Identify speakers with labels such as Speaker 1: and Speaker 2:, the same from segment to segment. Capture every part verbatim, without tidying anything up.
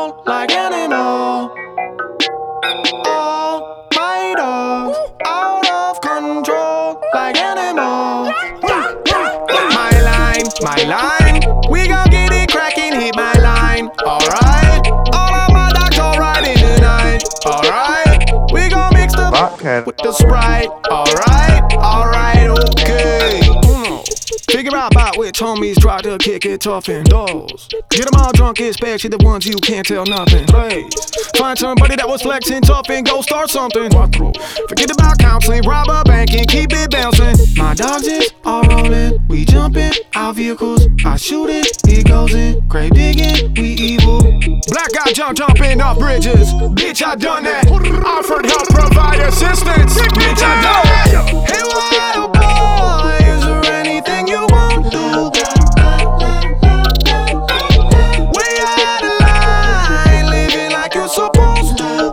Speaker 1: patrol like animal. All my dogs out of control like animal. My line, my line, we gon' get it crackin', hit my line. Alright, all of my dogs alright in the night. Alright, we gon' mix the vodka with the Sprite. Alright, alright, okay. Uno. Figure out about which homies try to kick it tough indoors. Get them all drunk, especially the ones you can't tell nothing. Please find somebody that was flexing tough and go start something. Forget about counseling, rob a bank and keep it bouncing. My dogs is all rolling, we jumping our vehicles. I shoot it, it goes in. Grave digging, we evil. Black guy jump jumping off bridges. Bitch, I done that. Offered help, provide assistance. Bitch, I done that. Hey, wild boy, is there anything you won't do? Way out of line, living like you're supposed to.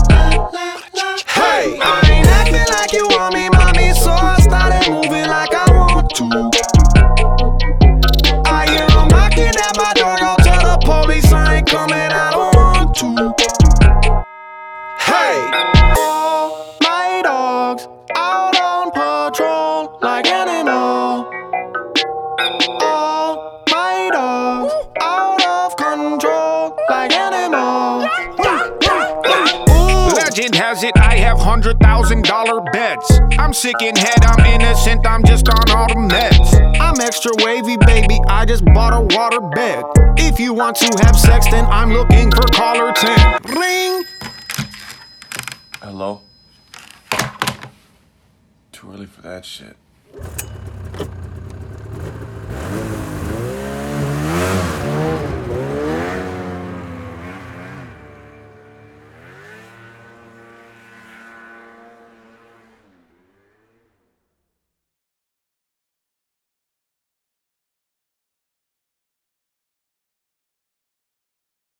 Speaker 1: Hey, I ain't acting like you want me, mommy, so I started moving like I want to. I hear 'em knocking at my door, go tell the police I ain't coming, I don't want to. Hey, all my dogs out on patrol like animal. All my dogs out of control like animal.
Speaker 2: Legend has it I have hundred thousand dollar bets. I'm sick in head, I'm innocent, I'm just on all the meds.
Speaker 1: I'm extra wavy, baby, I just bought a water bed. If you want to have sex, then I'm looking for caller ten. Ring!
Speaker 3: Hello? Too early for that shit.